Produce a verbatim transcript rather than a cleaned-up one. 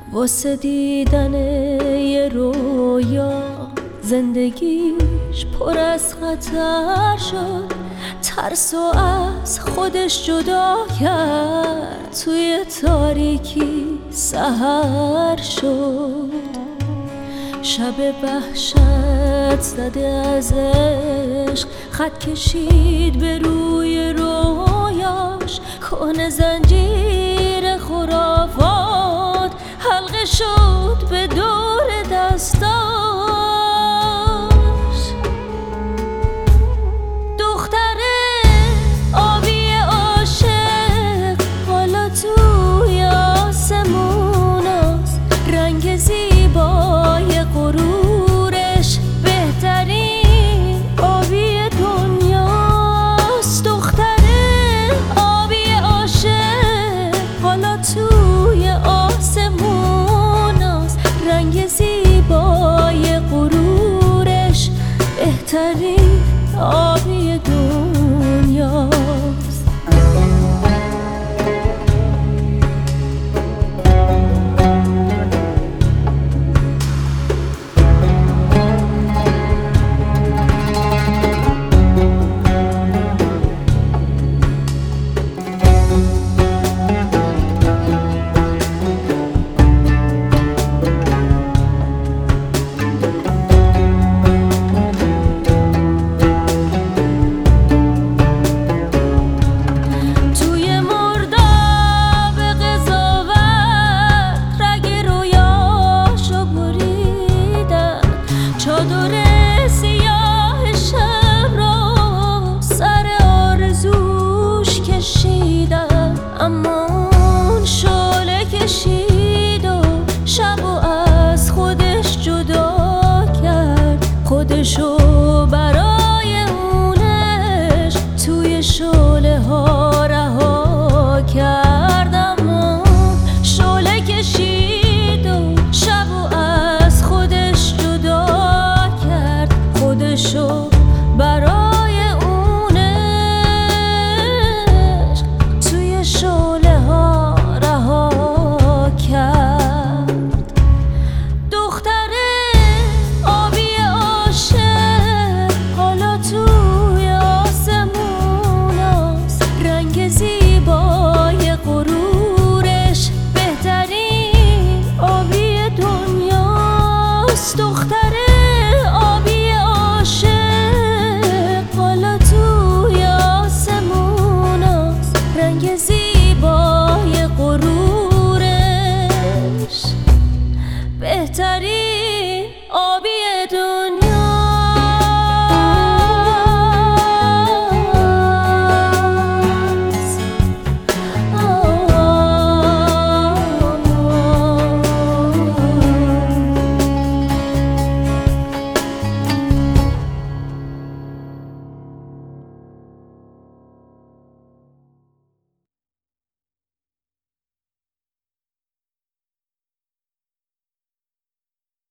واسه دیدن یه رویا زندگیش پر از خطر شد، ترسو از خودش جدا کرد، توی تاریکی سحر شد. شب وحشت زده از عشق خط کشید به روی رویاش، کهنه زنجیر خرافات حلقه شد به دور دستاش. دختر آبی عاشق حالا توی آسمون است، رنگ زیبای غرورش بهترین آبی دنیاست. دختر آبی عاشق حالا توی آسمون است، رنگ زیبای غرورش بهترین آبی دنیاست. چادر سیاه شب را سر آرزوش کشیدم، اما اون شعله کشید و شب و از خودش جدا کرد. خودشو برای اونش توی شعله ها رها کرد، اما شعله کشید و شب و از خودش جدا خودشو برای اونش توی شعله ها رها کرد. دختر آبی عاشق حالا توی آسمون است، رنگ زیبای غرورش بهترین آبی دنیاست. دختر